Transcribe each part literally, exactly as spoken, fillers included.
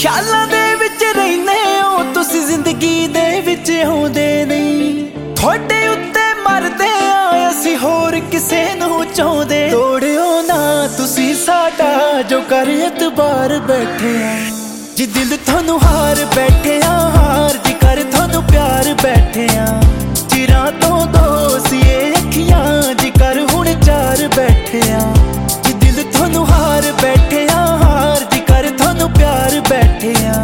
ख्यालां दे विच रहिंदे हो तुसीं जिंदगी दे विच आउंदे नहीं तुहाडे उत्ते मरदे आ असीं होर किसे नूं चाहुंदे तोड़िओ ना तुसीं साडा जो कर एतबार बैठे आ जी दिल थानू हार बैठे आ हार जी कर थानू प्यार बैठे आ चिरां तो दो सीए अखियां जी कर हुण चार बैठे आ जी दिल थानू हार बैठे आ हार जी कर थानू प्यार बैठे आ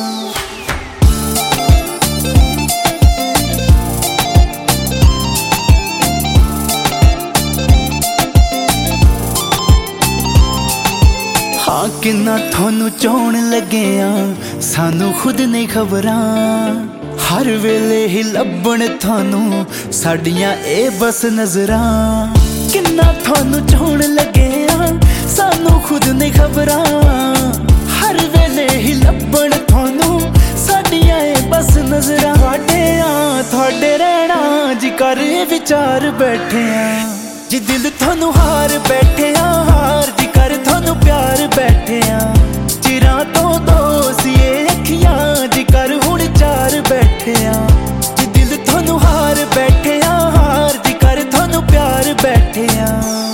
हाँ किन्ना थानू चाहण लगे आ सानू खुद नहीं खबरां हर वेले ही लभण थानू साडियां ए बस नजरां किन्ना थानू चाहण लगे आ सानू खुद नहीं खबरां हर वेले ही लभण थानू साडियां ए बस नजरां तुहाडे आ तुहाडे रहना जी कर विचार बैठे आ जी दिल थानू हार बैठे आ हार जी कर थानू प्यार बैठे आ चिरां तो दो सीए अखियां जी कर हुण चार बैठे आ जी दिल थानू हार बैठे आ हार जी कर थानू प्यार बैठे आ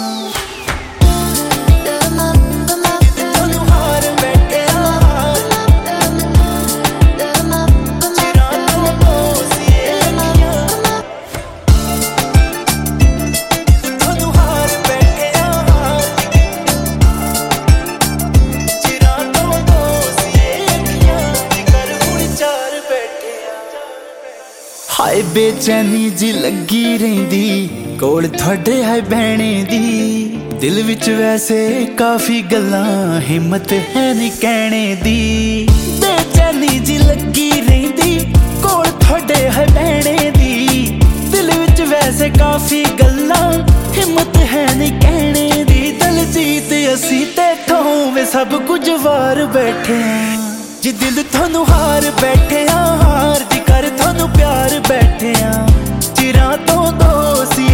हाय बेचैनी जी लगी रहिंदी कोल तुहाडे हाय बहने दी दिल विच वैसे काफी गल्लां हिम्मत है नहीं कहने दी बेचैनी जी लगी रहिंदी कोल तुहाडे हाय बहने दी दिल विच वैसे काफी गल्लां हिम्मत है नहीं कहने दी दलजीत असी तेथों वे सब कुछ वार बैठे जी दिल थानू हार बैठे आ हार जी कर थानू प्यार बैठे आ चिरां तो दो सी